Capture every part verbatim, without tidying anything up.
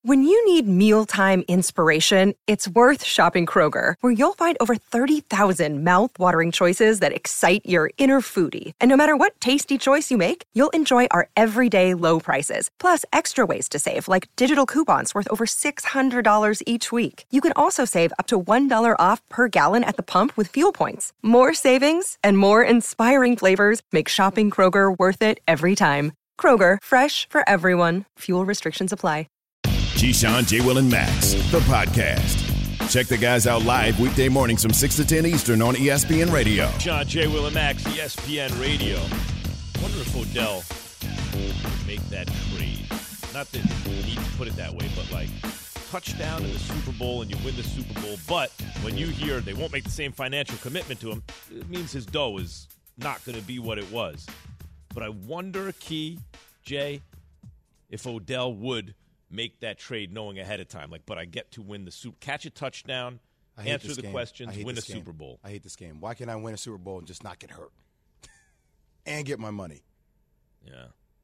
When you need mealtime inspiration, it's worth shopping Kroger, where you'll find over thirty thousand mouth-watering choices that excite your inner foodie. And no matter what tasty choice you make, you'll enjoy our everyday low prices, plus extra ways to save, like digital coupons worth over six hundred dollars each week. You can also save up to one dollar off per gallon at the pump with fuel points. More savings and more inspiring flavors make shopping Kroger worth it every time. Kroger, fresh for everyone. Fuel restrictions apply. Keyshawn, J. Will, and Max, the podcast. Check the guys out live weekday mornings from six to ten Eastern on E S P N Radio. Keyshawn, J. Will, and Max, E S P N Radio. I wonder if Odell would make that trade. Not that you need to put it that way, but like touchdown in the Super Bowl and you win the Super Bowl. But when you hear they won't make the same financial commitment to him, it means his dough is not going to be what it was. But I wonder, Key, Jay, if Odell would make that trade knowing ahead of time. Like, but I get to win the Super, catch a touchdown, answer the game. questions, win a game. Super Bowl. I hate this game. Why can't I win a Super Bowl and just not get hurt and get my money? Yeah.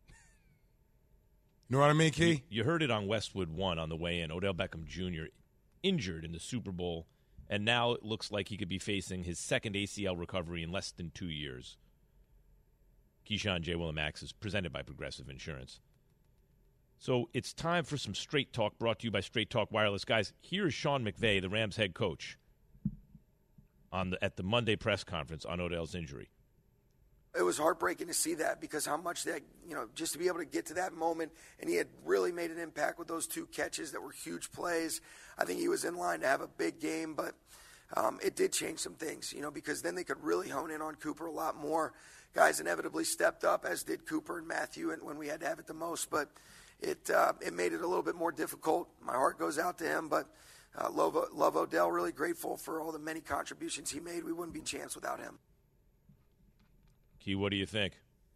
You know what I mean, Key? You, you heard it on Westwood One on the way in. Odell Beckham Junior injured in the Super Bowl, and now it looks like he could be facing his second A C L recovery in less than two years. Keyshawn, J. Will, and Max is presented by Progressive Insurance. So it's time for some Straight Talk, brought to you by Straight Talk Wireless. Guys, here is Sean McVay, the Rams head coach, on the, at the Monday press conference on Odell's injury. It was heartbreaking to see that because how much that, you know, just to be able to get to that moment, and he had really made an impact with those two catches that were huge plays. I think he was in line to have a big game, but um, it did change some things, you know, because then they could really hone in on Cooper a lot more. Guys inevitably stepped up, as did Cooper and Matthew, and when we had to have it the most, but It uh, it made it a little bit more difficult. My heart goes out to him, but uh, love, love Odell, really grateful for all the many contributions he made. We wouldn't be a chance without him. Key, what do you think?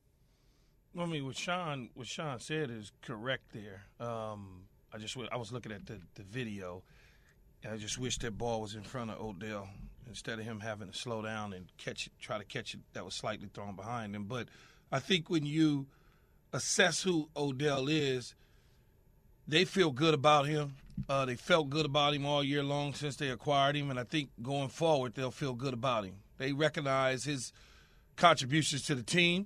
I mean, what Sean what Sean said is correct there. Um, I just I was looking at the, the video, and I just wish that ball was in front of Odell instead of him having to slow down and catch it, try to catch it that was slightly thrown behind him. But I think when you assess who Odell is, they feel good about him. Uh, they felt good about him all year long since they acquired him, and I think going forward they'll feel good about him. They recognize his contributions to the team.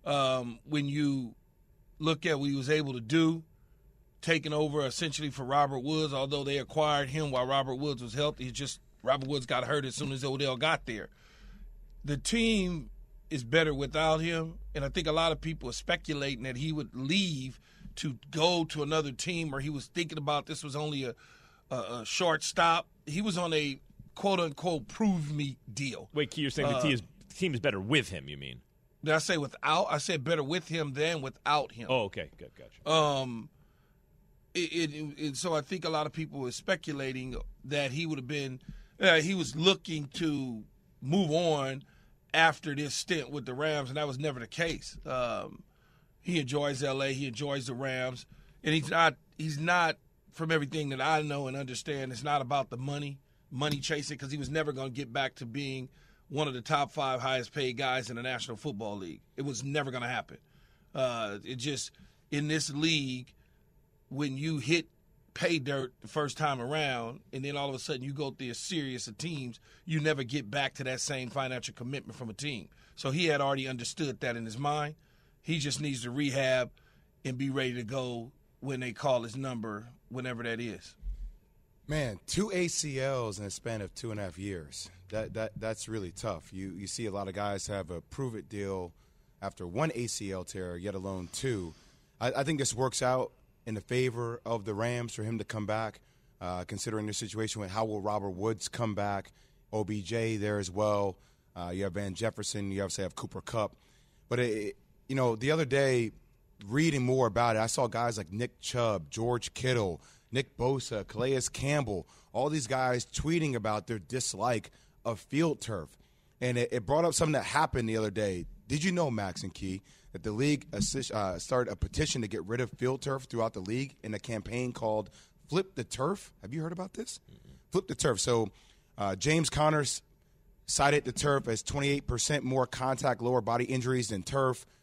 Um, when you look at what he was able to do, taking over essentially for Robert Woods, although they acquired him while Robert Woods was healthy, it's just Robert Woods got hurt as soon as Odell got there. The team is better without him, and I think a lot of people are speculating that he would leave to go to another team, or he was thinking about this was only a, a, a short stop. He was on a quote-unquote prove-me deal. Wait, Key, you're saying uh, the team is, team is better with him, you mean? Did I say without? I said better with him than without him. Oh, okay, good, gotcha. Um, it, it, it, so I think a lot of people were speculating that he would have been uh, – he was looking to move on after this stint with the Rams, and that was never the case. Um, he enjoys L A, he enjoys the Rams, and he's not he's not from everything that I know and understand, it's not about the money, money chasing, because he was never going to get back to being one of the top five highest paid guys in the National Football League. It was never going to happen. Uh, it just, in this league, when you hit pay dirt the first time around, and then all of a sudden you go through a series of teams, you never get back to that same financial commitment from a team. So he had already understood that in his mind. He just needs to rehab and be ready to go when they call his number, whenever that is. Man, two A C Ls in a span of two and a half years. That that that's really tough. You you see a lot of guys have a prove-it deal after one A C L tear, yet alone two. I, I think this works out in the favor of the Rams for him to come back, uh, considering the situation with how will Robert Woods come back, O B J there as well. Uh, you have Van Jefferson. You obviously have Cooper Kupp. But, it, you know, the other day, reading more about it, I saw guys like Nick Chubb, George Kittle, Nick Bosa, Calais Campbell, all these guys tweeting about their dislike of field turf. And it, it brought up something that happened the other day. Did you know, Max and Key, that the league assist, uh, started a petition to get rid of field turf throughout the league in a campaign called Flip the Turf? Have you heard about this? Mm-hmm. Flip the Turf. So uh, James Connors cited the turf as twenty-eight percent more contact lower body injuries than turf.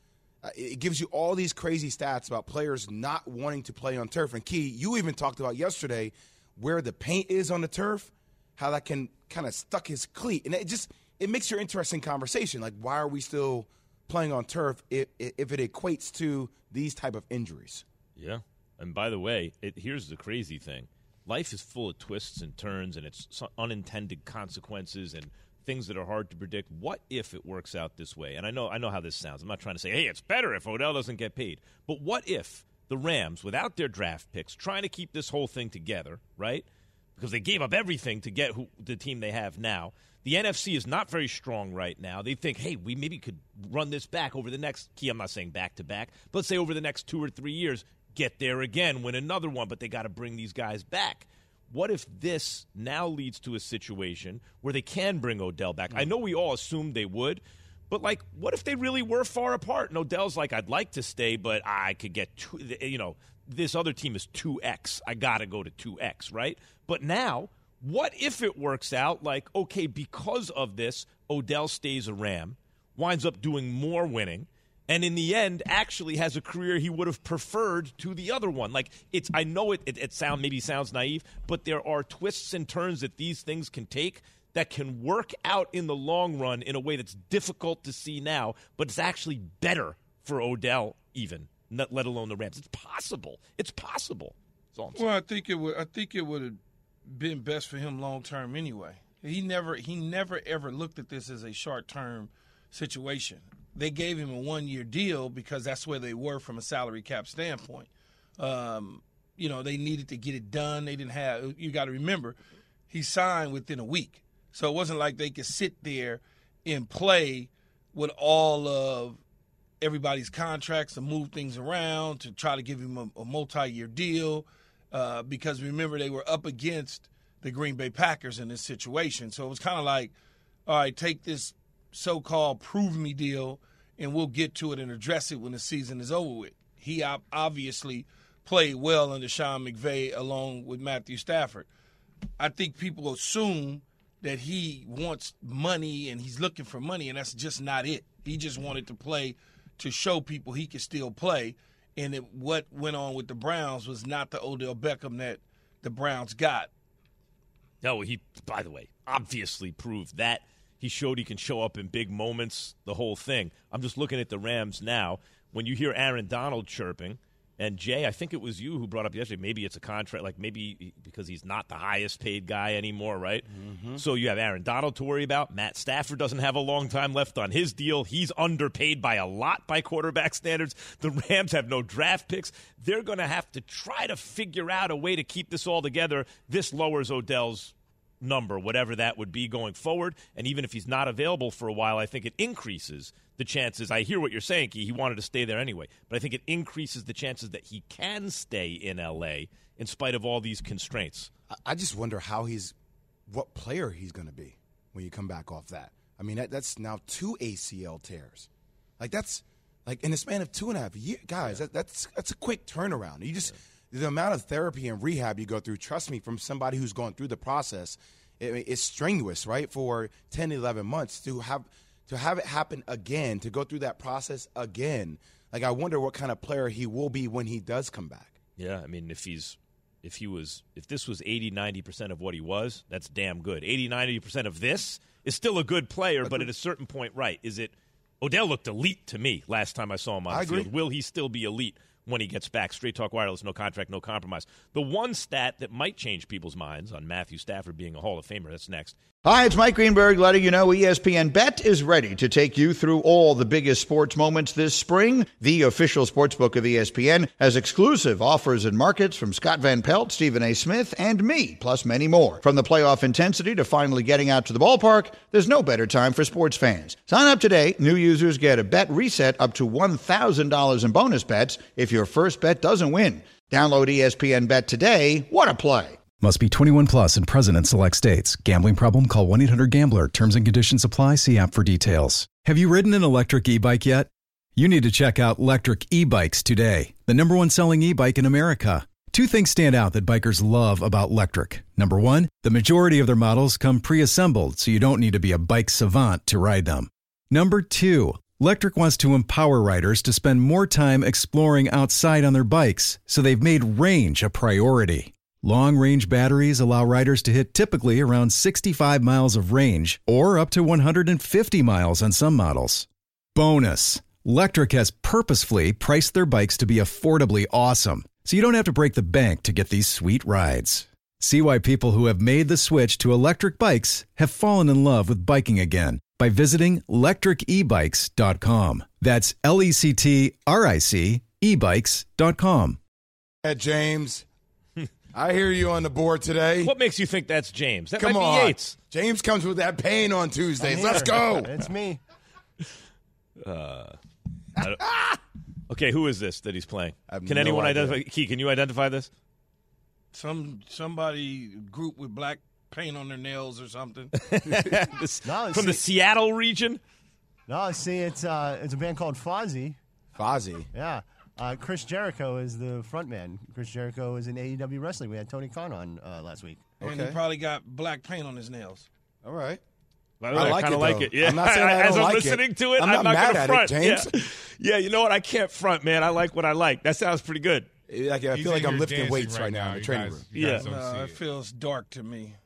Uh, it gives you all these crazy stats about players not wanting to play on turf. And, Key, you even talked about yesterday where the paint is on the turf, how that can kind of stuck his cleat. And it just it makes your interesting conversation. Like, why are we still playing on turf if, if it equates to these type of injuries? Yeah. And by the way, it, here's the crazy thing. Life is full of twists and turns, and it's unintended consequences and things that are hard to predict. What if it works out this way? And I know I know how this sounds. I'm not trying to say, hey, it's better if Odell doesn't get paid. But what if the Rams, without their draft picks, trying to keep this whole thing together, right? Because they gave up everything to get who, the team they have now. The N F C is not very strong right now. They think, hey, we maybe could run this back over the next – key, I'm not saying back-to-back. But let's say over the next two or three years, get there again, win another one, but they got to bring these guys back. What if this now leads to a situation where they can bring Odell back? I know we all assumed they would, but, like, what if they really were far apart? And Odell's like, I'd like to stay, but I could get, two, you know, this other team is two X. I got to go to two X, right? But now, what if it works out like, okay, because of this, Odell stays a Ram, winds up doing more winning, and in the end, actually has a career he would have preferred to the other one. Like, it's, I know it, it, it sound maybe sounds naive, but there are twists and turns that these things can take that can work out in the long run in a way that's difficult to see now, but it's actually better for Odell even, not, let alone the Rams. It's possible. It's possible. That's all I'm saying. Well, I think it would. I think it would have been best for him long term anyway. He never, he never ever looked at this as a short term situation. They gave him a one-year deal because that's where they were from a salary cap standpoint. Um, you know, they needed to get it done. They didn't have – you got to remember, he signed within a week. So it wasn't like they could sit there and play with all of everybody's contracts to move things around, to try to give him a, a multi-year deal uh, because, remember, they were up against the Green Bay Packers in this situation. So it was kind of like, all right, take this – so-called prove me deal, and we'll get to it and address it when the season is over with. He obviously played well under Sean McVay along with Matthew Stafford. I think people assume that he wants money and he's looking for money, and that's just not it. He just wanted to play to show people he could still play, and it, what went on with the Browns was not the Odell Beckham that the Browns got. No, he, by the way, obviously proved that. He showed he can show up in big moments, the whole thing. I'm just looking at the Rams now. When you hear Aaron Donald chirping, and Jay, I think it was you who brought up yesterday, maybe it's a contract, like maybe because he's not the highest paid guy anymore, right? Mm-hmm. So you have Aaron Donald to worry about. Matt Stafford doesn't have a long time left on his deal. He's underpaid by a lot by quarterback standards. The Rams have no draft picks. They're going to have to try to figure out a way to keep this all together. This lowers Odell's number, whatever that would be going forward. And even if he's not available for a while, I think it increases the chances. I hear what you're saying, Key. He wanted to stay there anyway. But I think it increases the chances that he can stay in L A in spite of all these constraints. I just wonder how he's – what player he's going to be when you come back off that. I mean, that, that's now two A C L tears. Like, that's – like, in the span of two and a half years, guys, yeah. that, that's that's a quick turnaround. You just yeah. – the amount of therapy and rehab you go through, trust me, from somebody who's gone through the process, it, it's strenuous, right? For ten, eleven months to have to have it happen again, to go through that process again. Like, I wonder what kind of player he will be when he does come back. Yeah, I mean, if he's if he was if this was eighty, ninety percent of what he was, that's damn good. eighty, ninety percent of this is still a good player, agree. But at a certain point, right, is it Odell looked elite to me last time I saw him on I the field. Agree. Will he still be elite when he gets back? Straight Talk Wireless, no contract, no compromise. The one stat that might change people's minds on Matthew Stafford being a Hall of Famer, that's next. Hi, it's Mike Greenberg letting you know E S P N Bet is ready to take you through all the biggest sports moments this spring. The official sportsbook of E S P N has exclusive offers and markets from Scott Van Pelt, Stephen A. Smith, and me, plus many more. From the playoff intensity to finally getting out to the ballpark, there's no better time for sports fans. Sign up today. New users get a bet reset up to one thousand dollars in bonus bets if your first bet doesn't win. Download E S P N Bet today. What a play. Must be twenty-one plus and present in select states. Gambling problem? Call one eight hundred gambler. Terms and conditions apply. See app for details. Have you ridden an electric e-bike yet? You need to check out Lectric E-Bikes today, the number one selling e-bike in America. Two things stand out that bikers love about Lectric. Number one, the majority of their models come pre-assembled, so you don't need to be a bike savant to ride them. Number two, Lectric wants to empower riders to spend more time exploring outside on their bikes, so they've made range a priority. Long-range batteries allow riders to hit typically around sixty-five miles of range or up to one hundred fifty miles on some models. Bonus, Lectric has purposefully priced their bikes to be affordably awesome, so you don't have to break the bank to get these sweet rides. See why people who have made the switch to electric bikes have fallen in love with biking again by visiting lectric e bikes dot com. That's L E C T R I C e bikes dot com. Hey, James, I hear you on the board today. What makes you think that's James? That Come might on. be Yates. James comes with that pain on Tuesdays. Let's go. It's me. Uh, I don't- okay, who is this that he's playing? I have Can no anyone idea. identify? Key, can you identify this? Some somebody group with black paint on their nails or something. This- No, from the see- Seattle region? No, see, it's uh, it's a band called Fozzy. Fozzy. Yeah. Uh, Chris Jericho is the front man. Chris Jericho is in A E W wrestling. We had Tony Khan on uh, last week. And he Okay. probably got black paint on his nails. All right. By the way, I like kind it, of like though. it. Yeah. I'm not saying I As don't I'm like it. listening to it, I'm I'm not not, mad going at to it, front. James. Yeah. yeah, you know what? I can't front, man. I like what I like. That sounds pretty good. Like, I He's feel like in I'm here lifting dancing weights right now in the You training guys- room. you guys Yeah. don't No, see it it. feels dark to me.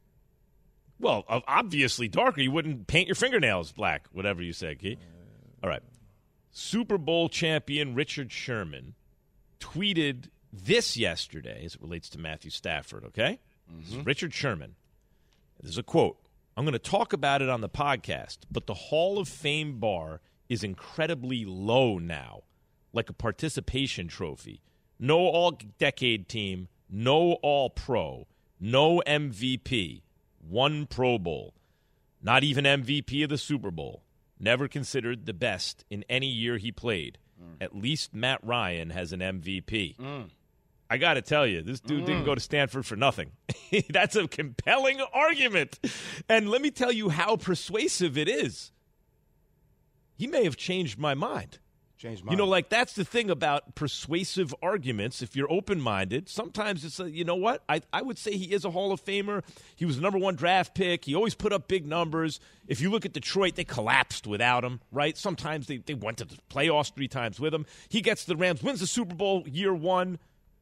Well, ob- obviously darker. You wouldn't paint your fingernails black, whatever you said, Key. All right. Super Bowl champion Richard Sherman tweeted this yesterday as it relates to Matthew Stafford, okay? This is Richard Sherman. There's a quote. I'm going to talk about it on the podcast, but the Hall of Fame bar is incredibly low now, like a participation trophy. No all-decade team, no all-pro, no M V P, one Pro Bowl, not even M V P of the Super Bowl, never considered the best in any year he played. Mm. At least Matt Ryan has an M V P. Mm. I got to tell you, this dude mm. didn't go to Stanford for nothing. That's a compelling argument. And let me tell you how persuasive it is. He may have changed my mind. Changed my You know, mind. like that's the thing about persuasive arguments. If you're open-minded, sometimes it's, a, you know what? I, I would say he is a Hall of Famer. He was the number one draft pick. He always put up big numbers. If you look at Detroit, they collapsed without him, right? Sometimes they, they went to the playoffs three times with him. He gets the Rams, wins the Super Bowl year one.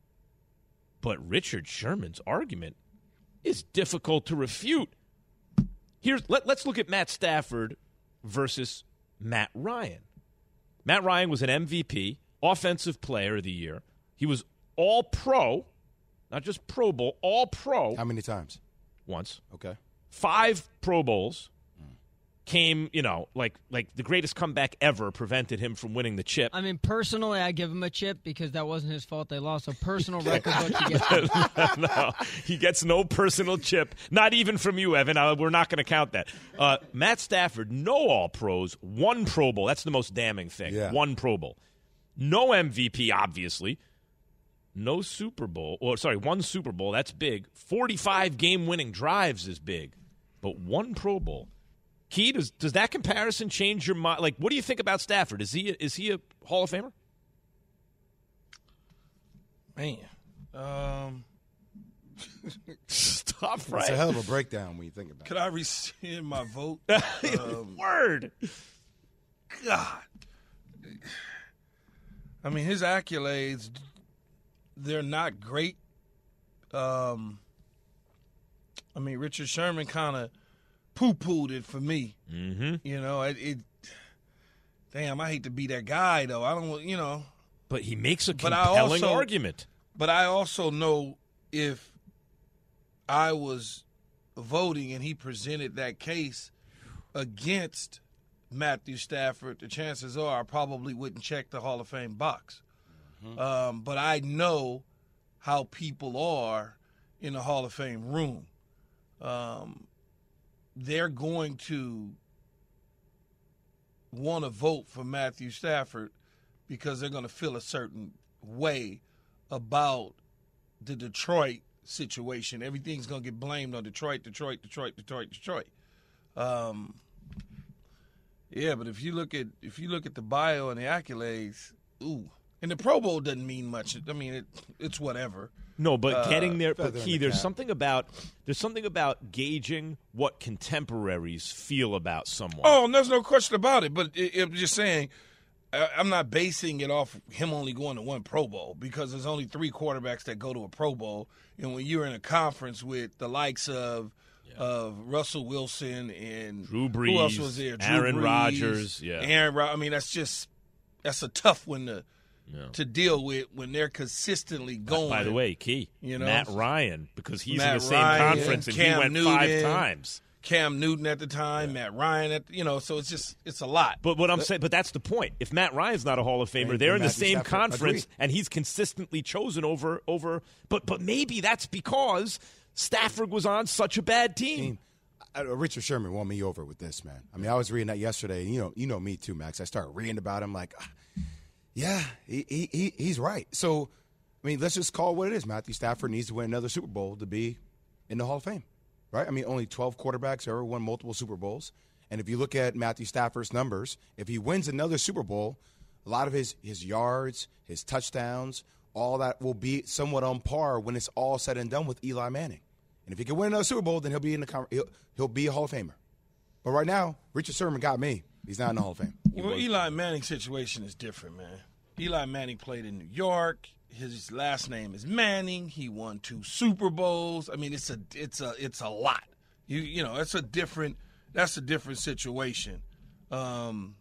But Richard Sherman's argument is difficult to refute. Here's let, let's look at Matt Stafford versus Matt Ryan. Matt Ryan was an M V P, Offensive Player of the Year. He was all-pro, not just Pro Bowl, all-pro. How many times? Once. Okay. Five Pro Bowls. Came, you know, like like the greatest comeback ever prevented him from winning the chip. I mean, personally, I give him a chip because that wasn't his fault they lost. So personal record book, he gets No, he gets no personal chip, not even from you, Evan. Uh, we're not going to count that. Uh, Matt Stafford, no All-Pros, one Pro Bowl. That's the most damning thing. Yeah. One Pro Bowl. No M V P, obviously. No Super Bowl. Or, sorry, one Super Bowl. That's big. forty-five game-winning drives is big. But one Pro Bowl. Key, does, does that comparison change your mind? Like, what do you think about Stafford? Is he a, is he a Hall of Famer? Man. Um, Stop, It's right? a hell of a breakdown when you think about could it. I rescind my vote? Um, Word. God. I mean, his accolades, they're not great. Um, I mean, Richard Sherman kind of poo-pooed it for me. Mm-hmm. You know, it, it. Damn, I hate to be that guy, though. I don't, you know. But he makes a But I compelling also- argument. But I also know if I was voting and he presented that case against Matthew Stafford, the chances are I probably wouldn't check the Hall of Fame box. Mm-hmm. Um, but I know how people are in the Hall of Fame room. Um, they're going to want to vote for Matthew Stafford because they're going to feel a certain way about the Detroit situation. Everything's going to get blamed on Detroit, Detroit, Detroit, Detroit, Detroit. Um, yeah, but if you look at if you look at the bio and the accolades, ooh, and the Pro Bowl doesn't mean much. I mean, it, it's whatever. No, but uh, getting there, but feather in Key, the there's cap. something about there's something about gauging what contemporaries feel about someone. Oh, and there's no question about it. But it, I'm just saying, I, I'm not basing it off him only going to one Pro Bowl because there's only three quarterbacks that go to a Pro Bowl. And when you're in a conference with the likes of yeah. of Russell Wilson and Drew Brees, who else was there? Drew Aaron Brees, Rodgers, yeah, Aaron. I mean, that's just that's a tough one to. Yeah. to deal with when they're consistently going. By the way, Key, you know, Matt Ryan, because he's Matt in the same Ryan, conference and Cam he went Newton, five times. Cam Newton at the time, yeah. Matt Ryan at you know, so it's just it's a lot. But what I'm saying, but that's the point. If Matt Ryan's not a Hall of Famer, and, they're in the same Stafford, conference, agree. and he's consistently chosen over over. But but maybe that's because Stafford was on such a bad team. team. Uh, Richard Sherman won me over with this, man. I mean, I was reading that yesterday, and you know, you know me too, Max. I started reading about him like. Ah, Yeah, he, he he's right. So, I mean, let's just call it what it is. Matthew Stafford needs to win another Super Bowl to be in the Hall of Fame, right? I mean, only twelve quarterbacks ever won multiple Super Bowls. And if you look at Matthew Stafford's numbers, if he wins another Super Bowl, a lot of his, his yards, his touchdowns, all that will be somewhat on par when it's all said and done with Eli Manning. And if he can win another Super Bowl, then he'll be in the he'll, he'll be a Hall of Famer. But right now, Richard Sherman got me. He's not in the Hall of Fame. Well, Eli Manning's situation is different, man. Eli Manning played in New York. His last name is Manning. He won two Super Bowls. I mean, it's a it's a it's a lot. You you know, it's a different that's a different situation. Um,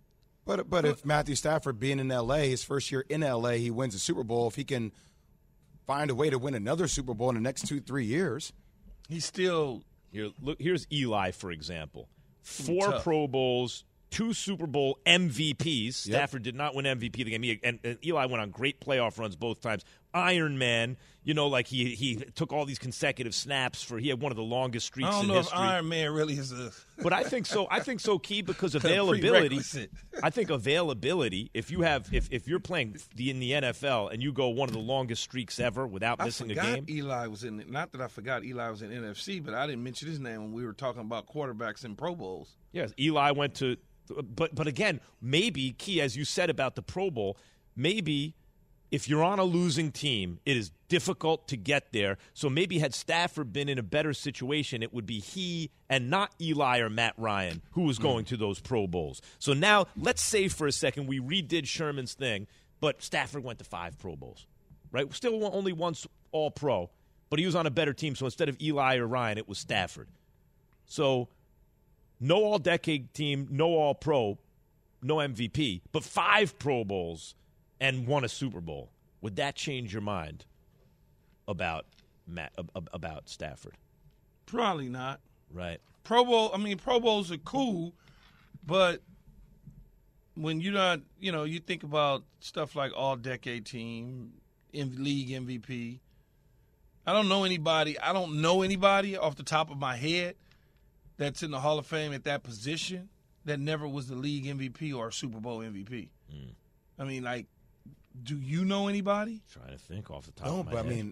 but but if Matthew Stafford being in L A, his first year in L A, he wins a Super Bowl. If he can find a way to win another Super Bowl in the next two three years, he's still here. Look, here's Eli, for example, four Pro Bowls. Two Super Bowl M V Ps. Stafford yep. did not win M V P of the game. He, and, and Eli went on great playoff runs both times. Iron Man, you know, like he he took all these consecutive snaps for. He had one of the longest streaks in history. I don't know if Iron Man really is a. But I think so. I think so, Key, because availability. I think availability. If you have, if if you're playing the, in the N F L and you go one of the longest streaks ever without I missing a forgot game. Eli was in. Not that I forgot Eli was in N F C, but I didn't mention his name when we were talking about quarterbacks in Pro Bowls. Yes, Eli went to. But but again, maybe, Key, as you said about the Pro Bowl, maybe if you're on a losing team, it is difficult to get there. So maybe had Stafford been in a better situation, it would be he and not Eli or Matt Ryan who was going mm. to those Pro Bowls. So now let's say for a second we redid Sherman's thing, but Stafford went to five Pro Bowls, right? Still only once All-Pro, but he was on a better team. So instead of Eli or Ryan, it was Stafford. So no all-decade team, no all-pro, no M V P, but five Pro Bowls and won a Super Bowl. Would that change your mind about Matt, about Stafford? Probably not. Right. Pro Bowl, I mean, Pro Bowls are cool, but when you're not, you know, you think about stuff like all-decade team, league M V P. I don't know anybody. I don't know anybody off the top of my head that's in the Hall of Fame at that position that never was the league M V P or a Super Bowl M V P. Mm. I mean, like, do you know anybody? Trying to think off the top no, of my but head. I mean,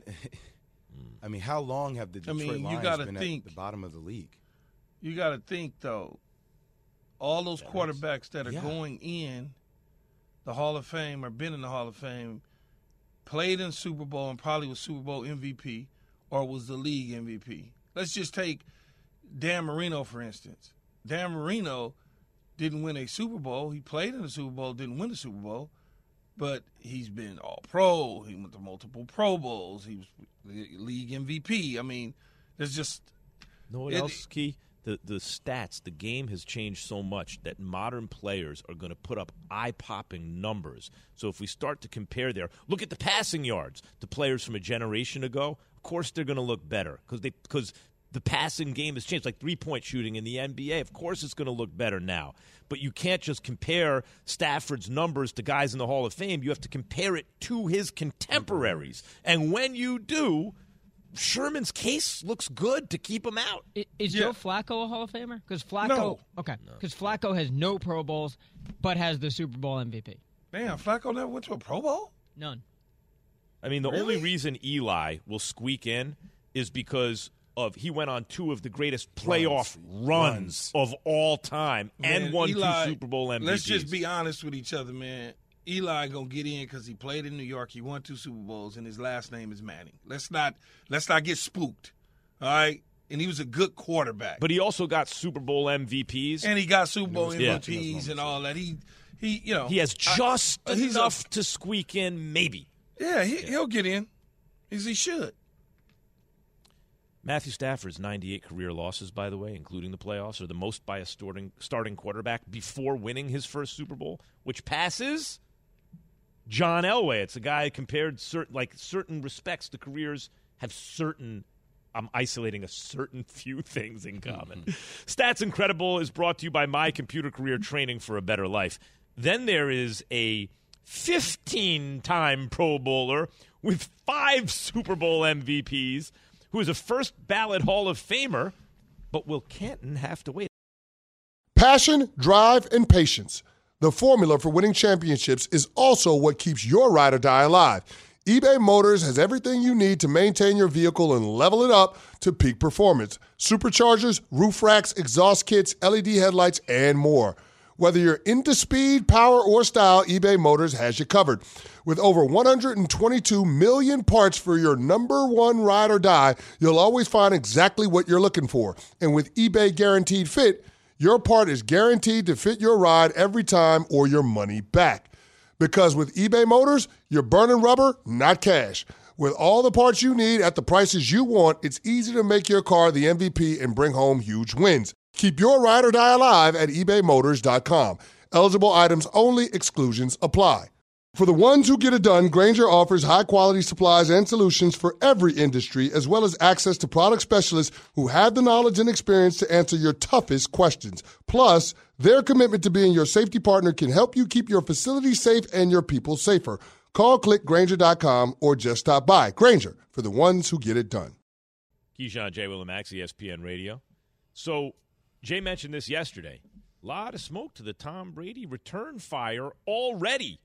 I mean, how long have the Detroit I mean, you Lions gotta been think, at the bottom of the league? You got to think, though, all those that quarterbacks is, that are yeah. going in the Hall of Fame or been in the Hall of Fame played in Super Bowl and probably was Super Bowl M V P or was the league M V P. Let's just take Dan Marino, for instance. Dan Marino didn't win a Super Bowl. He played in the Super Bowl, didn't win the Super Bowl, but he's been all-pro. He went to multiple Pro Bowls. He was league M V P. I mean, there's just – know what it, else, Key? The, the stats, the game has changed so much that modern players are going to put up eye-popping numbers. So if we start to compare there, look at the passing yards. The players from a generation ago, of course they're going to look better because they because – the passing game has changed, like three-point shooting in the N B A. Of course it's going to look better now. But you can't just compare Stafford's numbers to guys in the Hall of Fame. You have to compare it to his contemporaries. And when you do, Sherman's case looks good to keep him out. Is yeah. Joe Flacco a Hall of Famer? Because Flacco, no. okay, because no. Flacco has no Pro Bowls, but has the Super Bowl M V P. Damn, Flacco never went to a Pro Bowl? None. I mean, the really? only reason Eli will squeak in is because of he went on two of the greatest playoff runs, runs of all time man, and won Eli, two Super Bowl M V Ps. Let's just be honest with each other, man. Eli gonna get in because he played in New York. He won two Super Bowls, and his last name is Manning. Let's not let's not get spooked. All right, and he was a good quarterback. But he also got Super Bowl M V Ps, and he got Super Bowl yeah. M V Ps and all that. He he you know he has just I, enough a, to squeak in, maybe. Yeah, he, yeah, he'll get in, as he should. Matthew Stafford's ninety-eight career losses, by the way, including the playoffs, are the most by a starting starting quarterback before winning his first Super Bowl, which passes John Elway. It's a guy compared certain like certain respects. The careers have certain. I'm isolating a certain few things in common. Stats Incredible is brought to you by My Computer Career Training for a Better Life. Then there is a fifteen-time Pro Bowler with five Super Bowl M V Ps, who is a first ballot Hall of Famer, but will Canton have to wait? Passion, drive, and patience. The formula for winning championships is also what keeps your ride or die alive. eBay Motors has everything you need to maintain your vehicle and level it up to peak performance. Superchargers, roof racks, exhaust kits, L E D headlights, and more. Whether you're into speed, power, or style, eBay Motors has you covered. With over one hundred twenty-two million parts for your number one ride or die, you'll always find exactly what you're looking for. And with eBay Guaranteed Fit, your part is guaranteed to fit your ride every time or your money back. Because with eBay Motors, you're burning rubber, not cash. With all the parts you need at the prices you want, it's easy to make your car the M V P and bring home huge wins. Keep your ride or die alive at ebay motors dot com. Eligible items only. Exclusions apply. For the ones who get it done, Grainger offers high-quality supplies and solutions for every industry, as well as access to product specialists who have the knowledge and experience to answer your toughest questions. Plus, their commitment to being your safety partner can help you keep your facility safe and your people safer. Call, click Grainger dot com, or just stop by. Grainger, for the ones who get it done. Keyshawn, J. Will and Max, E S P N Radio. So, Jay mentioned this yesterday. A lot of smoke to the Tom Brady return fire already.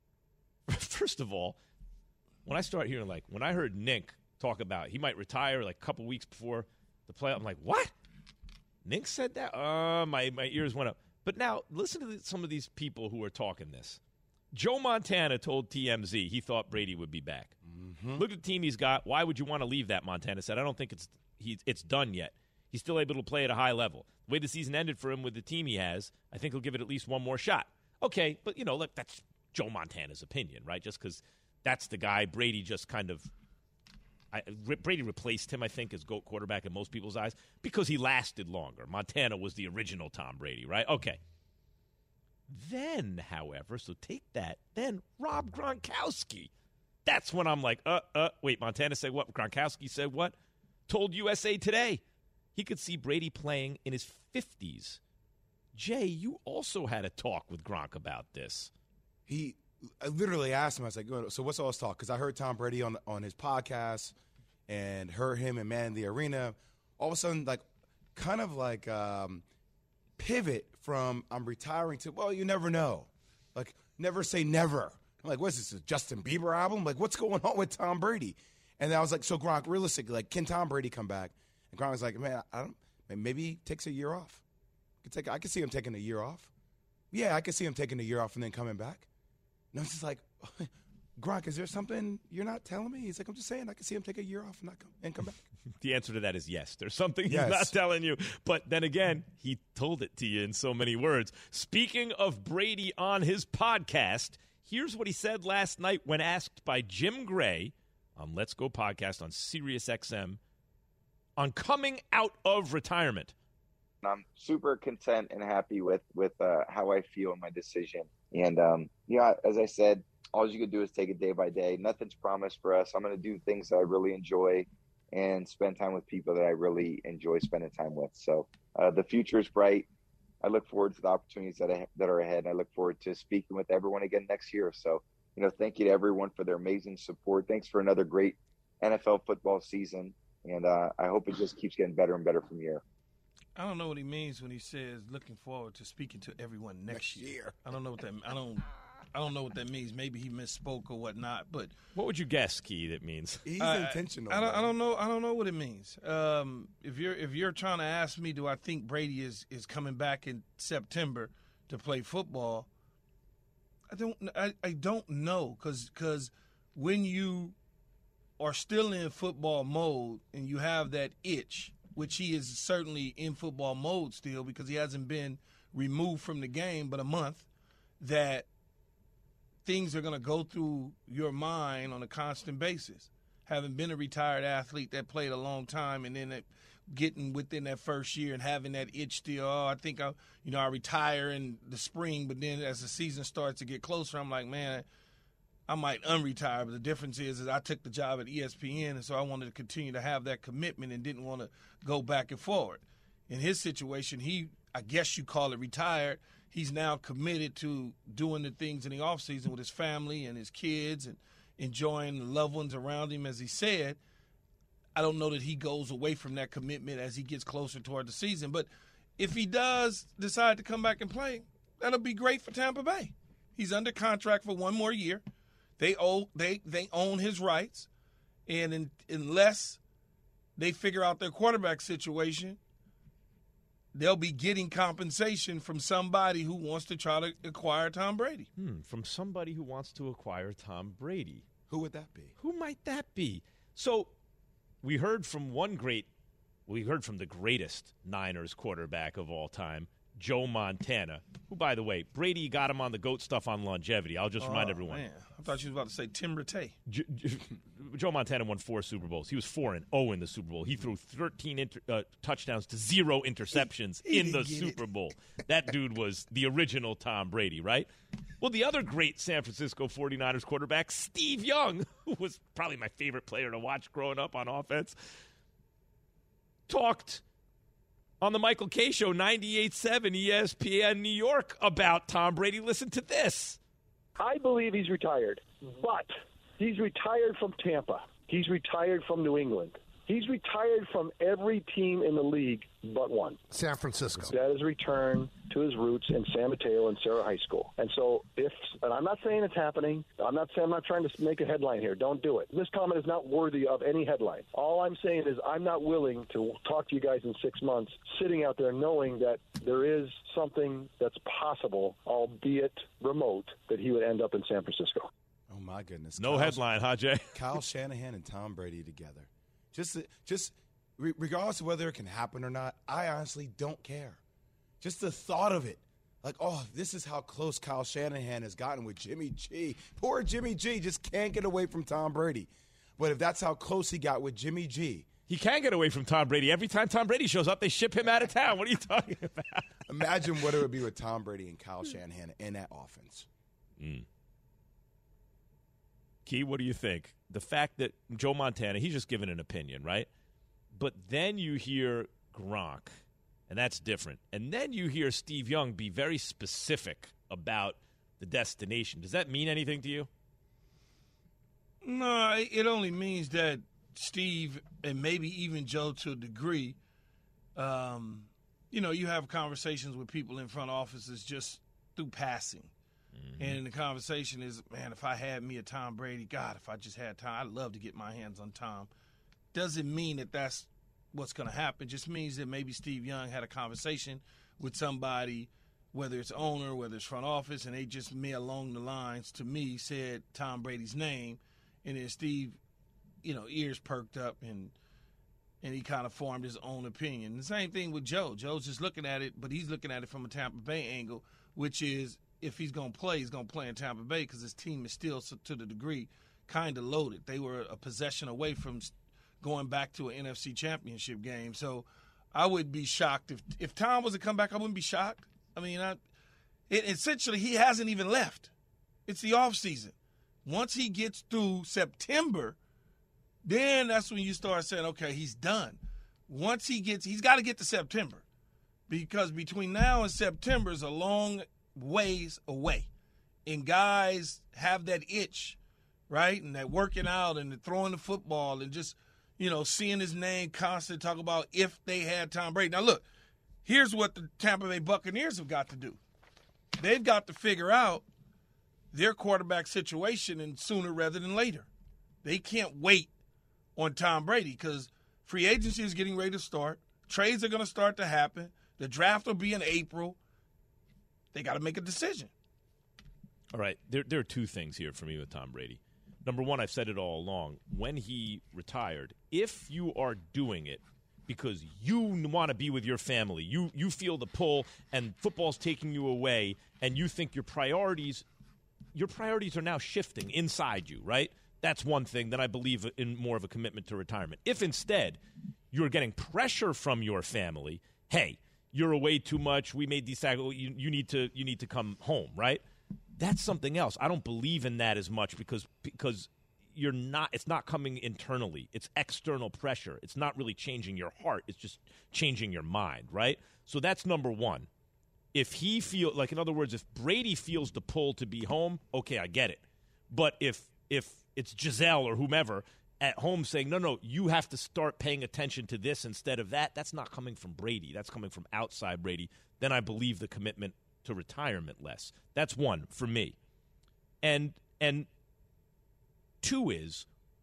First of all, when I start hearing, like, when I heard Nink talk about he might retire like a couple weeks before the playoff, I'm like, what? Nink said that? Uh, my, my ears went up. But now, listen to the, some of these people who are talking this. Joe Montana told T M Z he thought Brady would be back. Mm-hmm. Look at the team he's got. Why would you want to leave that, Montana said. I don't think it's he, it's done yet. He's still able to play at a high level. The way the season ended for him with the team he has, I think he'll give it at least one more shot. Okay, but, you know, look, that's Joe Montana's opinion, right? Just because that's the guy Brady just kind of I, Brady replaced him, I think, as GOAT quarterback in most people's eyes because he lasted longer. Montana was the original Tom Brady, right? Okay. Then, however, so take that. Then Rob Gronkowski. That's when I'm like, uh, uh, wait, Montana said what? Gronkowski said what? Told U S A Today he could see Brady playing in his fifties. Jay, you also had a talk with Gronk about this. He, I literally asked him, I was like, so what's all this talk? Because I heard Tom Brady on on his podcast and heard him and Man in the Arena. All of a sudden, like, kind of like um, pivot from I'm retiring to, well, you never know. Like, never say never. I'm like, what's this, a Justin Bieber album? Like, what's going on with Tom Brady? And I was like, so Gronk, realistically, like, can Tom Brady come back? And Gronk was like, man, I don't, maybe he takes a year off. I could, take, I could see him taking a year off. Yeah, I could see him taking a year off and then coming back. And I was just like, Gronk, is there something you're not telling me? He's like, I'm just saying I can see him take a year off and not come, and come back. The answer to that is yes. There's something yes. he's not telling you. But then again, he told it to you in so many words. Speaking of Brady on his podcast, here's what he said last night when asked by Jim Gray on Let's Go Podcast on Sirius X M on coming out of retirement. I'm super content and happy with, with uh, how I feel in my decision. And, um, yeah, as I said, all you can do is take it day by day. Nothing's promised for us. I'm going to do things that I really enjoy and spend time with people that I really enjoy spending time with. So uh, the future is bright. I look forward to the opportunities that I, that are ahead. And I look forward to speaking with everyone again next year. So, you know, thank you to everyone for their amazing support. Thanks for another great N F L football season. And uh, I hope it just keeps getting better and better from here. I don't know what he means when he says looking forward to speaking to everyone next, next year. year. I don't know what that I don't I don't know what that means. Maybe he misspoke or whatnot. But what would you guess, Key? That means he's I, intentional. I, I, don't, I don't know. I don't know what it means. Um, if you're if you're trying to ask me, do I think Brady is is coming back in September to play football? I don't. I, I don't know because because when you are still in football mode and you have that itch, which he is certainly in football mode still because he hasn't been removed from the game but a month, that things are going to go through your mind on a constant basis. Having been a retired athlete that played a long time and then it, getting within that first year and having that itch still, oh, I think I, you know, I retire in the spring, but then as the season starts to get closer, I'm like, man, I might unretire. But the difference is, is I took the job at E S P N, and so I wanted to continue to have that commitment and didn't want to go back and forward. In his situation, he, I guess you call it retired. He's now committed to doing the things in the offseason with his family and his kids and enjoying the loved ones around him, as he said. I don't know that he goes away from that commitment as he gets closer toward the season. But if he does decide to come back and play, that'll be great for Tampa Bay. He's under contract for one more year. They owe, they they own his rights. And in, unless they figure out their quarterback situation, they'll be getting compensation from somebody who wants to try to acquire Tom Brady. Hmm, from somebody who wants to acquire Tom Brady. Who would that be? Who might that be? So we heard from one great, we heard from the greatest Niners quarterback of all time, Joe Montana, who, by the way, Brady got him on the GOAT stuff on longevity. I'll just oh, remind everyone. Man. I thought you was about to say Tim Rattay. J- J- Joe Montana won four Super Bowls. He was four and oh in the Super Bowl. He threw thirteen inter- uh, touchdowns to zero interceptions he, he in the Super it. Bowl. That dude was the original Tom Brady, right? Well, the other great San Francisco forty-niners quarterback, Steve Young, who was probably my favorite player to watch growing up on offense, talked on the Michael Kay Show, ninety-eight point seven E S P N New York, about Tom Brady. Listen to this. I believe he's retired, but he's retired from Tampa. He's retired from New England. He's retired from every team in the league but one. San Francisco. That is return to his roots in San Mateo and Serra High School. And so if, and I'm not saying it's happening, I'm not saying, I'm not trying to make a headline here. Don't do it. This comment is not worthy of any headline. All I'm saying is I'm not willing to talk to you guys in six months sitting out there knowing that there is something that's possible, albeit remote, that he would end up in San Francisco. Oh, my goodness. No Kyle, headline, huh, Jay? Kyle Shanahan and Tom Brady together. Just, just regardless of whether it can happen or not, I honestly don't care. Just the thought of it. Like, oh, this is how close Kyle Shanahan has gotten with Jimmy G. Poor Jimmy G just can't get away from Tom Brady. But if that's how close he got with Jimmy G. He can get away from Tom Brady. Every time Tom Brady shows up, they ship him out of town. What are you talking about? Imagine what it would be with Tom Brady and Kyle Shanahan in that offense. Mm. Key, what do you think? The fact that Joe Montana, he's just giving an opinion, right? But then you hear Gronk, and that's different. And then you hear Steve Young be very specific about the destination. Does that mean anything to you? No, it only means that Steve, and maybe even Joe to a degree, um, you know, you have conversations with people in front offices just through passing. Mm-hmm. And the conversation is, man, if I had me a Tom Brady, God, if I just had Tom, I'd love to get my hands on Tom. Doesn't mean that that's what's going to happen. Just means that maybe Steve Young had a conversation with somebody, whether it's owner, whether it's front office, and they just me along the lines, to me, said Tom Brady's name. And then Steve, you know, ears perked up and and he kind of formed his own opinion. The same thing with Joe. Joe's just looking at it, but he's looking at it from a Tampa Bay angle, which is if he's going to play, he's going to play in Tampa Bay because his team is still, to the degree, kind of loaded. They were a possession away from going back to an N F C championship game. So I would be shocked. If if Tom was to come back, I wouldn't be shocked. I mean, I, it, essentially, he hasn't even left. It's the offseason. Once he gets through September, then that's when you start saying, okay, he's done. Once he gets – he's got to get to September because between now and September is a long ways away. And guys have that itch, right, and that working out and the throwing the football and just, you know, seeing his name constantly talk about if they had Tom Brady. Now, look, here's what the Tampa Bay Buccaneers have got to do. They've got to figure out their quarterback situation and sooner rather than later. They can't wait on Tom Brady because free agency is getting ready to start. Trades are going to start to happen. The draft will be in April. They got to make a decision. All right, there there are two things here for me with Tom Brady. Number one, I've said it all along. When he retired, if you are doing it because you want to be with your family, you you feel the pull, and football's taking you away, and you think your priorities your priorities are now shifting inside you, right? That's one thing that I believe in more of a commitment to retirement. If instead you're getting pressure from your family, hey, you're away too much, we made these you, you need to you need to come home, right? That's something else. I don't believe in that as much because because you're not it's not coming internally. It's external pressure. It's not really changing your heart. It's just changing your mind, right? So that's number one. If he feel like, in other words, if Brady feels the pull to be home, okay, I get it. But if if it's Giselle or whomever at home saying, no, no, you have to start paying attention to this instead of that, that's not coming from Brady. That's coming from outside Brady. Then I believe the commitment to retirement less. That's one for me. And and two is,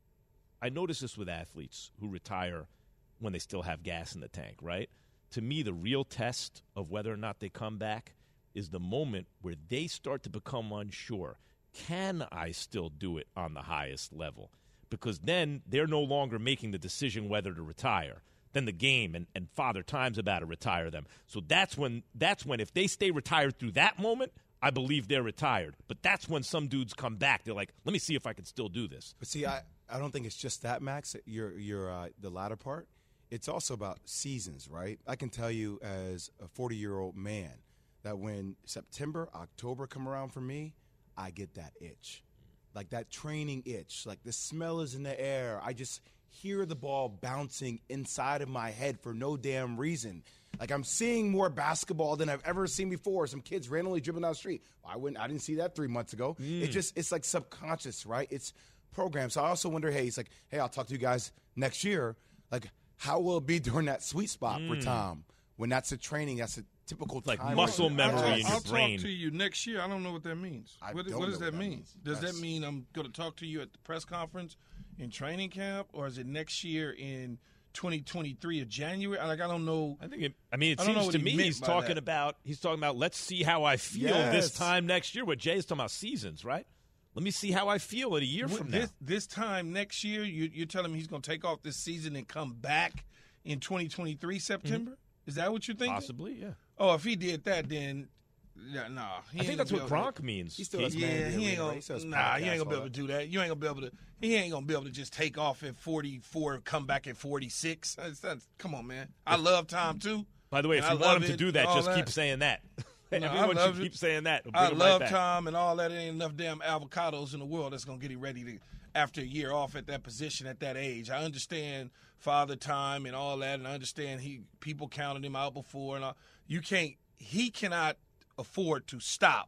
I notice this with athletes who retire when they still have gas in the tank, right? To me, the real test of whether or not they come back is the moment where they start to become unsure. Can I still do it on the highest level? Because then they're no longer making the decision whether to retire. Then the game and, and Father Time's about to retire them. So that's when that's when if they stay retired through that moment, I believe they're retired. But that's when some dudes come back. They're like, let me see if I can still do this. But see, I, I don't think it's just that, Max, your, your, uh, the latter part. It's also about seasons, right? I can tell you as a forty-year-old man that when September, October come around for me, I get that itch. Like that training itch. Like the smell is in the air. I just hear the ball bouncing inside of my head for no damn reason. Like I'm seeing more basketball than I've ever seen before. Some kids randomly dribbling down the street. Well, I wouldn't. I didn't see that three months ago. Mm. It just it's like subconscious, right? It's programmed. So I also wonder, hey, it's like, hey, I'll talk to you guys next year. Like, how will it be during that sweet spot mm. for Tom when that's a training? That's a typical like time muscle right? memory I'll, in your I'll brain. talk to you next year. I don't know what that means. I What, don't what does know that what that mean? means. Does That's- that mean I'm going to talk to you at the press conference in training camp, or is it next year in twenty twenty-three of January? Like I don't know. I think it, I mean, it I don't know seems what to he me meant he's by talking that. about he's talking about let's see how I feel Yes. this time next year. What Jay's talking about seasons, right? Let me see how I feel in a year With from this, now. this time next year, you, you're telling me he's going to take off this season and come back in twenty twenty-three September? Mm-hmm. Is that what you're thinking? Possibly, yeah. Oh, if he did that, then yeah, nah. He I ain't think that's gonna what be able to- Gronk means. He still He- has Yeah, man he ain't right? gonna. He still has Nah, he podcasts, ain't gonna all be able that. to do that. You ain't gonna be able to. He ain't gonna be able to just take off at forty-four, come back at forty-six. That's, that's, come on, man. I love Tom too. By the way, if and you I want love him to it do and that, all just that. keep saying that. No, I Everyone love should it. keep saying that. Bring I him love right back. Tom and all that. There ain't enough damn avocados in the world that's gonna get him ready to after a year off at that position at that age. I understand Father Time and all that, and I understand he people counted him out before, and all. You can't. He cannot afford to stop,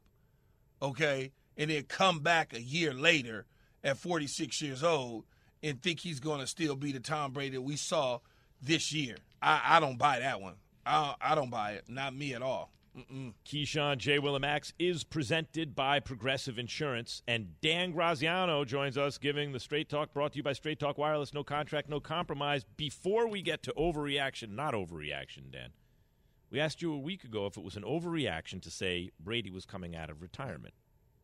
okay, and then come back a year later at forty-six years old and think he's going to still be the Tom Brady that we saw this year. I, I don't buy that one. I, I don't buy it. Not me at all. Mm-mm. Keyshawn, J. Will and Max is presented by Progressive Insurance, and Dan Graziano joins us giving the Straight Talk, brought to you by Straight Talk Wireless. No contract, no compromise. Before we get to overreaction, not overreaction, Dan, we asked you a week ago if it was an overreaction to say Brady was coming out of retirement.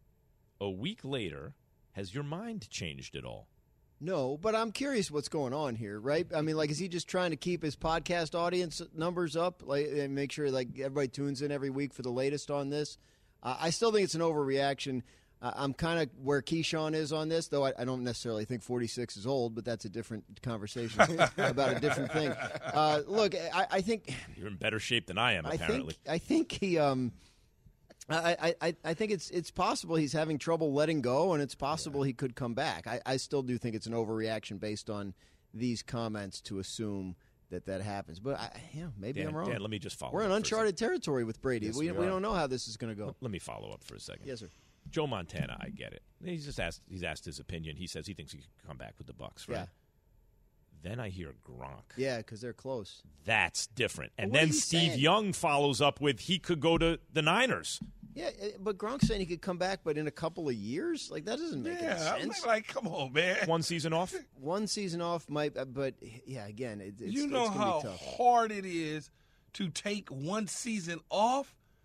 A week later, has your mind changed at all? No, but I'm curious what's going on here, right? I mean, like, is he just trying to keep his podcast audience numbers up, like, and make sure like everybody tunes in every week for the latest on this? Uh, I still think it's an overreaction. Uh, I'm kind of where Keyshawn is on this, though I, I don't necessarily think forty-six is old, but that's a different conversation about a different thing. Uh, look, I, I think You're in better shape than I am, apparently. I think, I think he. Um, I, I, I think it's it's possible he's having trouble letting go, and it's possible yeah. he could come back. I, I still do think it's an overreaction based on these comments to assume that that happens. But I, you know, maybe Dan, I'm wrong. Dan, let me just follow We're in up uncharted territory with Brady. Yes, we we we are. don't know how this is going to go. Let me follow up for a second. Yes, sir. Joe Montana, I get it. He's just asked. He's asked his opinion. He says he thinks he could come back with the Bucks, right? Yeah. Then I hear Gronk. Yeah, because they're close. That's different. And Well, what then are you Steve saying? Young follows up with he could go to the Niners. Yeah, uh, but Gronk's saying he could come back, but in a couple of years, like that doesn't make Yeah, any I'm sense. like, come on, man. One season off. One season off might, uh, but yeah, again, it, it's, you know it's gonna how be tough. hard it is to take one season off.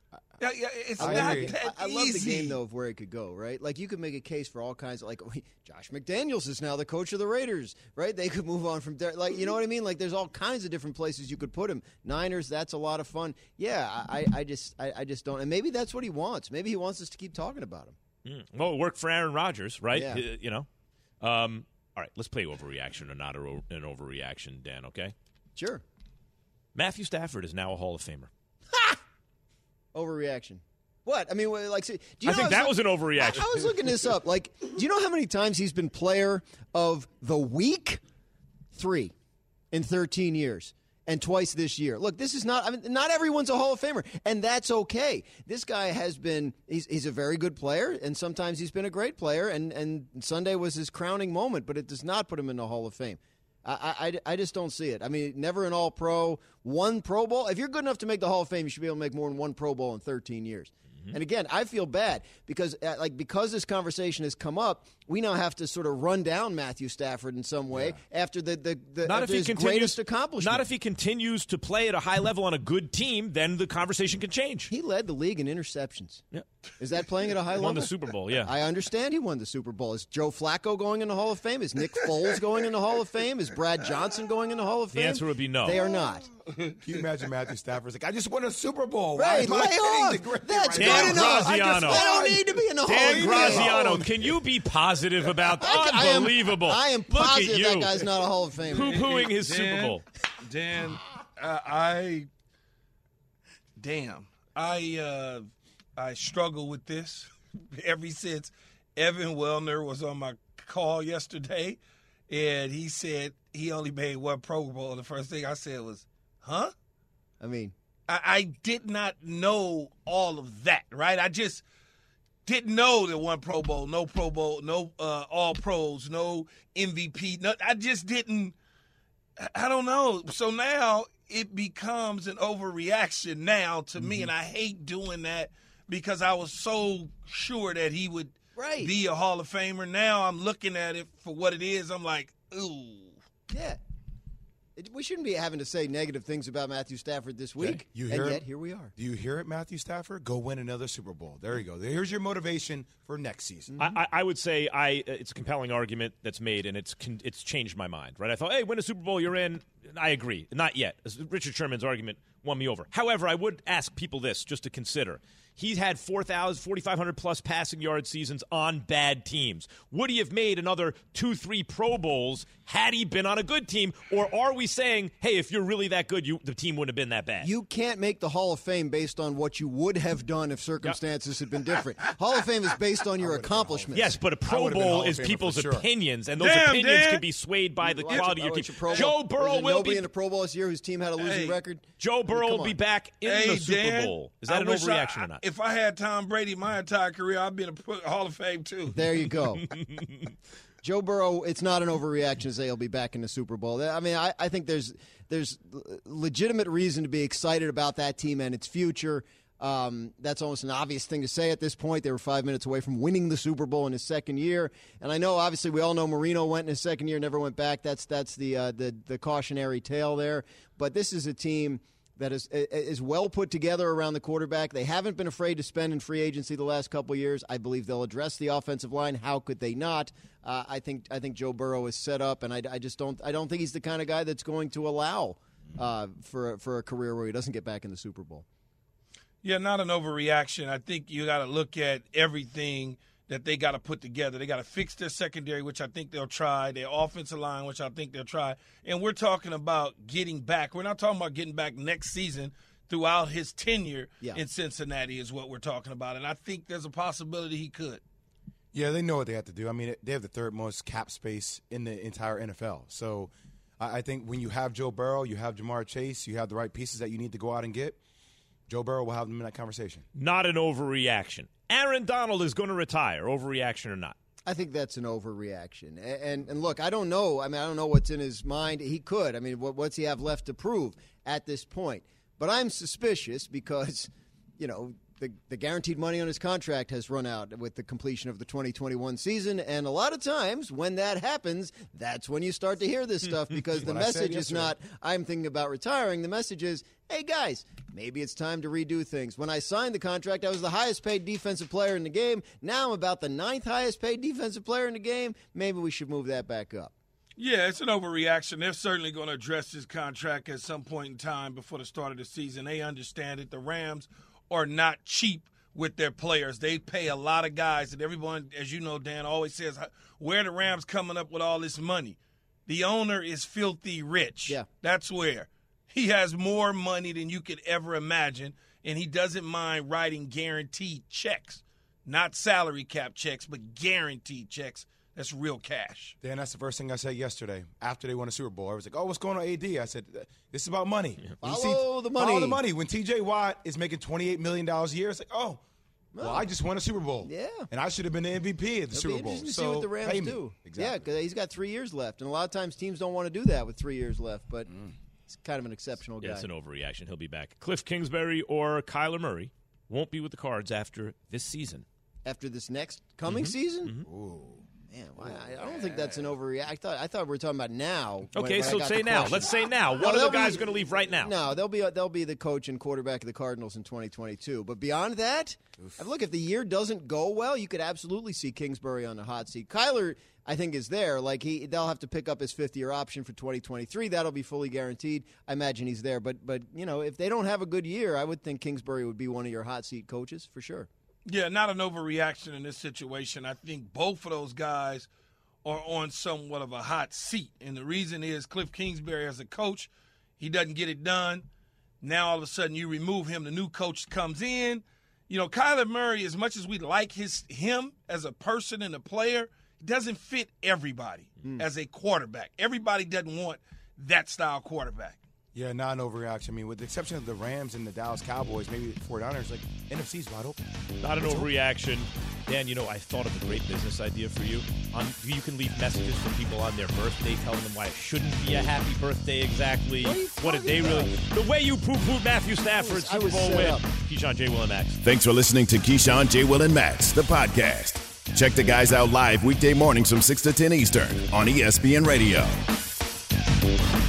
Yeah, yeah, it's I not agree. that I, I love the easy. game, though, of where it could go, right? Like, you could make a case for all kinds of, like, Josh McDaniels is now the coach of the Raiders, right? They could move on from there. Like, you know what I mean? Like, there's all kinds of different places you could put him. Niners, that's a lot of fun. Yeah, I, I just I, I just don't. And maybe that's what he wants. Maybe he wants us to keep talking about him. Mm. Well, it worked for Aaron Rodgers, right? Yeah. Uh, you know? Um, all right, let's play overreaction or not an overreaction, Dan, okay? Sure. Matthew Stafford is now a Hall of Famer. Ha! Overreaction. What? I mean, like, see, do you I know think I that look- was an overreaction. I, I was looking this up. Like, do you know how many times he's been player of the week? Three in thirteen years. And twice this year. Look, this is not, I mean, not everyone's a Hall of Famer, and that's okay. This guy has been, he's, he's a very good player, and sometimes he's been a great player, and, and Sunday was his crowning moment, but it does not put him in the Hall of Fame. I, I, I just don't see it. I mean, never an All-Pro, one Pro Bowl. If you're good enough to make the Hall of Fame, you should be able to make more than one Pro Bowl in thirteen years. And again, I feel bad because, uh, like, because this conversation has come up, we now have to sort of run down Matthew Stafford in some way yeah. after the the, the not after if he his continues, greatest accomplishment. Not if he continues to play at a high level on a good team, then the conversation can change. He led the league in interceptions. Yeah. Is that playing at a high level? Won the Super Bowl, yeah. I understand he won the Super Bowl. Is Joe Flacco going in the Hall of Fame? Is Nick Foles going in the Hall of Fame? Is Brad Johnson going in the Hall of Fame? The answer would be no. They are not. Can you imagine Matthew Stafford's like, I just won a Super Bowl. Right, Why lay am I off. getting the That's right good Dan enough. I, Graziano. just, I don't need to be in the Dan Hall of Fame. Graziano, can you be positive about that? I am- Unbelievable. I am Look positive at you. that guy's not a Hall of Famer. Poo-pooing his Dan, Super Bowl. Dan, uh, I, damn, I, uh, I struggle with this ever since Evan Wellner was on my call yesterday, and he said he only made one Pro Bowl. And the first thing I said was, huh? I mean, I, I did not know all of that, right? I just didn't know that one Pro Bowl, no Pro Bowl, no uh, All Pros, no M V P. No, I just didn't. I don't know. So now it becomes an overreaction now to me, and I hate doing that because I was so sure that he would right. be a Hall of Famer. Now I'm looking at it for what it is. I'm like, ooh. Yeah. It, we shouldn't be having to say negative things about Matthew Stafford this week, Okay. You hear and it? yet here we are. Do you hear it, Matthew Stafford? Go win another Super Bowl. There you go. Here's your motivation for next season. I, I- I would say I it's a compelling argument that's made, and it's con- it's changed my mind. Right? I thought, hey, win a Super Bowl, you're in. I agree. Not yet. Richard Sherman's argument won me over. However, I would ask people this just to consider. He's had four thousand, forty-five hundred plus passing yard seasons on bad teams. Would he have made another two, three Pro Bowls had he been on a good team? Or are we saying, hey, if you're really that good, you the team wouldn't have been that bad? You can't make the Hall of Fame based on what you would have done if circumstances had been different. Hall of Fame is based on your accomplishments. Yes, but a Pro Bowl is people's sure. opinions, and those Damn, opinions Dan. can be swayed by the Why- quality why of your would team. Pro Bowl- Joe was Burrow there will nobody be in the Pro Bowl this year whose team had a losing Hey, record. Joe Burrow come will be on. back in Hey, the Super Dan, Bowl. Is that I an wish overreaction I, or not? If I had Tom Brady my entire career, I'd be in a pro- Hall of Fame too. There you go. Joe Burrow, it's not an overreaction to say he'll be back in the Super Bowl. I mean, I, I think there's there's legitimate reason to be excited about that team and its future. Um, that's almost an obvious thing to say at this point. They were five minutes away from winning the Super Bowl in his second year, and I know, obviously, we all know Marino went in his second year, never went back. That's that's the uh, the the cautionary tale there. But this is a team that is is well put together around the quarterback. They haven't been afraid to spend in free agency the last couple of years. I believe they'll address the offensive line. How could they not? Uh, I think I think Joe Burrow is set up, and I, I just don't I don't think he's the kind of guy that's going to allow uh, for for a career where he doesn't get back in the Super Bowl. Yeah, not an overreaction. I think you got to look at everything that they got to put together. They got to fix their secondary, which I think they'll try, their offensive line, which I think they'll try. And we're talking about getting back. We're not talking about getting back next season. Throughout his tenure yeah. in Cincinnati is what we're talking about. And I think there's a possibility he could. Yeah, they know what they have to do. I mean, they have the third most cap space in the entire N F L. So I think when you have Joe Burrow, you have Jamar Chase, you have the right pieces that you need to go out and get, Joe Burrow will have them in that conversation. Not an overreaction. Aaron Donald is going to retire. Overreaction or not? I think that's an overreaction. And, and and look, I don't know. I mean, I don't know what's in his mind. He could. I mean, what, what's he have left to prove at this point? But I'm suspicious because, you know, the, the guaranteed money on his contract has run out with the completion of the twenty twenty-one season. And a lot of times when that happens, that's when you start to hear this stuff because the What I said message is yesterday. not, I'm thinking about retiring. The message is, hey, guys, maybe it's time to redo things. When I signed the contract, I was the highest paid defensive player in the game. Now I'm about the ninth highest paid defensive player in the game. Maybe we should move that back up. Yeah, it's an overreaction. They're certainly going to address this contract at some point in time before the start of the season. They understand it. The Rams are not cheap with their players. They pay a lot of guys, and everyone, as you know, Dan, always says, where are the Rams coming up with all this money? The owner is filthy rich. Yeah. That's where. He has more money than you could ever imagine, and he doesn't mind writing guaranteed checks. Not salary cap checks, but guaranteed checks. That's real cash. Dan, that's the first thing I said yesterday after they won the Super Bowl. I was like, oh, what's going on, A D? I said, this is about money. Yeah. Follow see, the money. Follow the money. When T J Watt is making twenty-eight million dollars a year, it's like, oh, well, I just won a Super Bowl. Yeah. And I should have been the M V P at the It'll Super be Bowl. interesting to so see what the Rams payment. do. Exactly. Yeah, because he's got three years left, and a lot of times teams don't want to do that with three years left, but mm. he's kind of an exceptional guy. Yeah, it's an overreaction. He'll be back. Cliff Kingsbury or Kyler Murray won't be with the Cards after this season. After this next coming mm-hmm. season? Mm-hmm. Ooh. Man, well, I, I don't think that's an overreaction. I thought I thought we were talking about now. Okay, when, when so say now. question. Let's say now. One no, of the be, guys going to leave right now. No, they'll be they'll be the coach and quarterback of the Cardinals in twenty twenty-two. But beyond that, Oof. look, if the year doesn't go well, you could absolutely see Kingsbury on the hot seat. Kyler, I think, is there. Like he, they'll have to pick up his fifth-year option for twenty twenty-three. That'll be fully guaranteed. I imagine he's there. But but you know, if they don't have a good year, I would think Kingsbury would be one of your hot seat coaches for sure. Yeah, not an overreaction in this situation. I think both of those guys are on somewhat of a hot seat. And the reason is Cliff Kingsbury as a coach, he doesn't get it done. Now all of a sudden you remove him, the new coach comes in. You know, Kyler Murray, as much as we like his him as a person and a player, doesn't fit everybody mm. as a quarterback. Everybody doesn't want that style quarterback. Yeah, not an overreaction. I mean, with the exception of the Rams and the Dallas Cowboys, maybe the forty-niners, like, N F C's wide open. Not an overreaction. Dan, you know, I thought of a great business idea for you. Um, you can leave messages for people on their birthday telling them why it shouldn't be a happy birthday exactly. What, what did they about? really – the way you poo-pooed Matthew Stafford's Super Bowl win. Up. Keyshawn, J. Will, and Max. Thanks for listening to Keyshawn, J. Will, and Max, the podcast. Check the guys out live weekday mornings from six to ten Eastern on E S P N Radio.